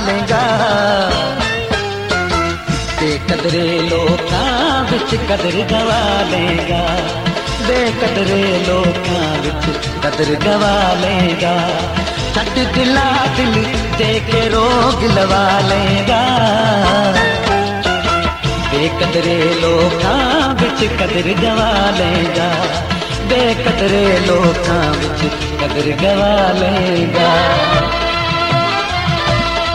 लेगा। बेकदरे लोकां विच कदर गवा लेगा, बेकदरे लोकां विच कदर गवा लेगा। छट दिला दिल दे के रोग लवा लेगा। बेकदरे लोकां विच कदर गवा लेगा, बेकदरे लोकां विच कदर गवा लेगा।